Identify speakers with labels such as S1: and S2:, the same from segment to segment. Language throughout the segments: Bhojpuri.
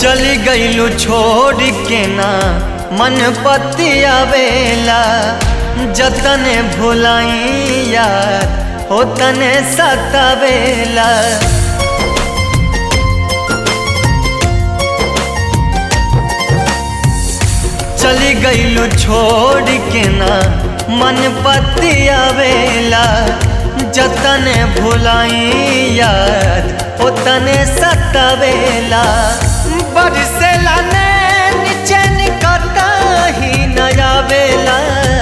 S1: चली गईलू छोड़ के ना मन पतिया बेला जतने भुलाई यार हो तने सतावेला। चली गईलू छोड़ के ना मन पतिया बेला जतने भुलाई यार हो तने सतावेला। बरसेला नैन चैन कता ही नया बेला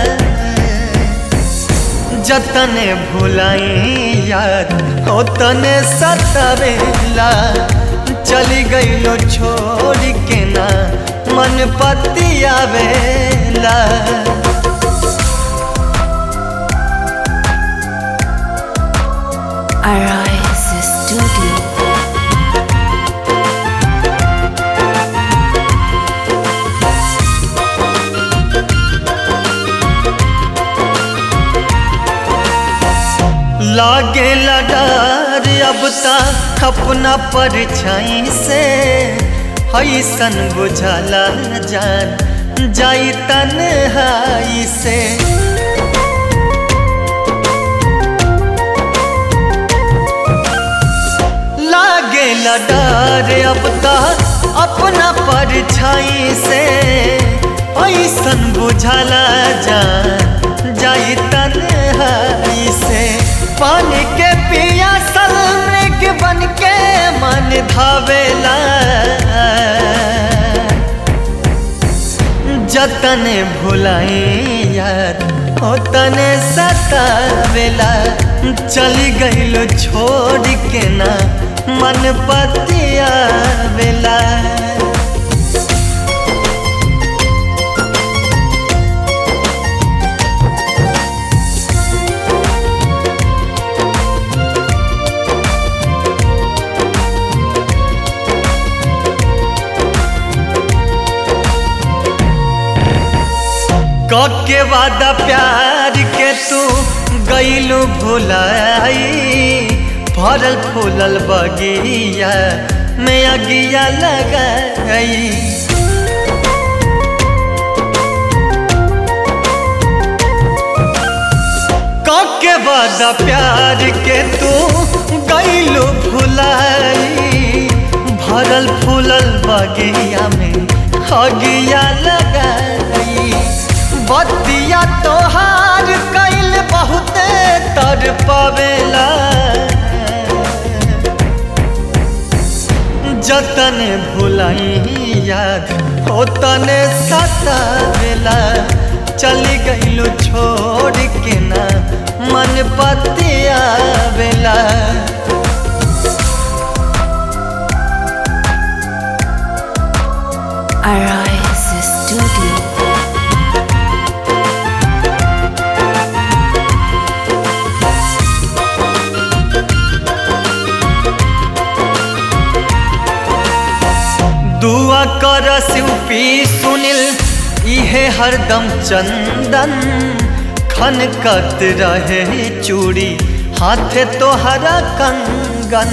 S1: जतने भुलाई याद हो तने सतावेला। चली गईलो छोड़ के ना मन पतिया बेला।
S2: Arise Studio।
S1: लागे डर अब ता अपना परछाई से हैसन बुझला जान जाई तन्हाई से। लागे डर अब ता अपना परछाई से हैसन बुझला जान जाई तन्हाई से। पानी के पिया सल मृग बन के मन धावेला जतने भुलाई यार हो तने सतावेला। चली गईलो छोड़ के ना मन पतिया बेला। के वादा प्यार के तू गईलू भुलाई भरल फूलल बगिया में अगिया लगाई। के वादा प्यार के तू गईलू भुलाई भरल फूलल बगिया में अगिया लगाई। बतिया तोहार कैल बहुते तर पावेला जतने भुलाई याद हो तने सतावेला। चली गईलू छोड़ के ना मन पतिया बेला।
S2: Arise Studio।
S1: दुआ कर शिवपी सुनील इहे हरदम चंदन खनकत रहे चूड़ी हाथे तोहरा कंगन।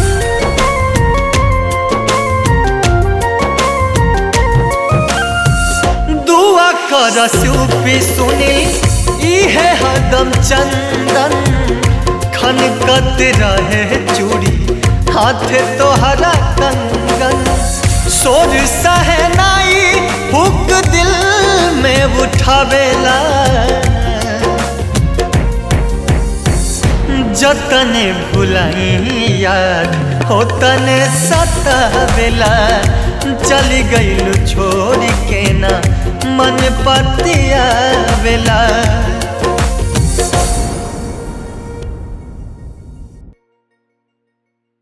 S1: दुआ कर शिवपी सुनील इहे हरदम चंदन खनकत रहे चूड़ी हाथे तोहरा कंगन। सोर सहनाई हुक दिल में उठावेला जतने भुलाई याद हो तने सतावेला। चली गईलू छोड़ के ना मन पतिया बेला।